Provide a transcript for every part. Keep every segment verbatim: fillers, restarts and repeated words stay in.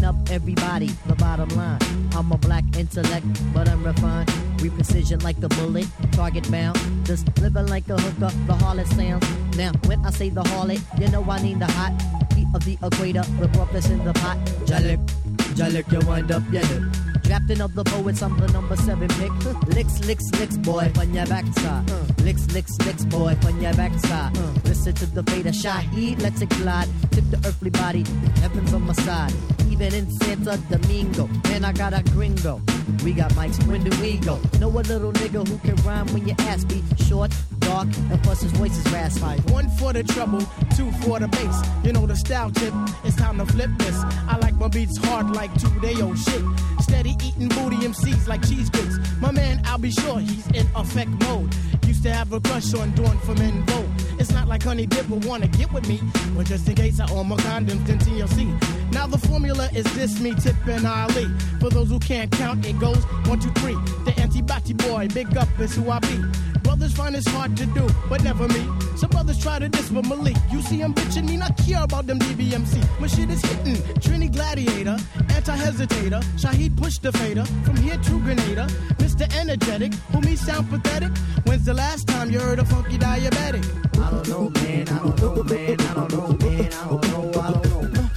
Picking up everybody, the bottom line. I'm a black intellect, but I'm refined. We precision like the bullet, target bound. Just living like a hooker, the harlot sounds. Now, when I say the harlot, you know I need the hot heat of the equator, the breakfast in the pot. Jalik, Jalik, you wind up your hip. Drafting of the poets, I'm the number seven pick. Licks, licks, licks, boy, on your backside. Uh. Licks, licks, licks, boy, on your backside. Uh. Listen to the fate of Shaheed, let's it glide. Tip the earthly body, heaven's on my side. Even in Santo Domingo, man, I got a gringo. We got mics, when do we go? Know a little nigga who can rhyme when your ass be short, dark, and plus his voice is raspy. One for the trouble, two for the bass. You know the style tip, it's time to flip this. I like my beats hard like two-day-old shit. Steady eating booty M Cs like cheese grits. My man, I'll be sure he's in effect mode. Used to have a crush on Dawn from En Vogue. It's not like Honey Dip will wanna get with me, but just in case I own my condoms, then T L C. Now the formula is this, me, Tip, and Ali. For those who can't count, it goes one, two, three. The anti-body boy, big up is who I be. Brothers find it's hard to do, but never me. Some brothers try to diss but Malik. You see him bitching me, not care about them D B M C. My shit is hitting. Trini Gladiator, anti-hesitator. Shaheed push the fader, from here to Grenada. Mister Energetic, who me sound pathetic. When's the last time you heard a funky diabetic? I don't know, man, I don't know, man, I don't know, man, I don't know, I don't know.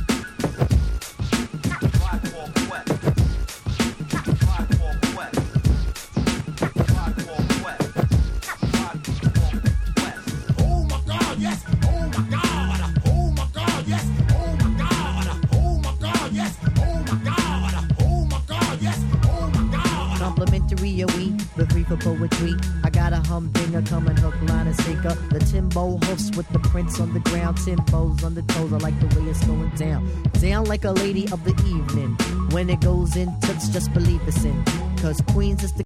The free for poetry. I got a humdinger coming hook, line, and sinker. The Timbo hoofs with the prints on the ground. Timbos on the toes. I like the way it's going down. Down like a lady of the evening. When it goes in, toots, just believe it's in. Cause Queens is the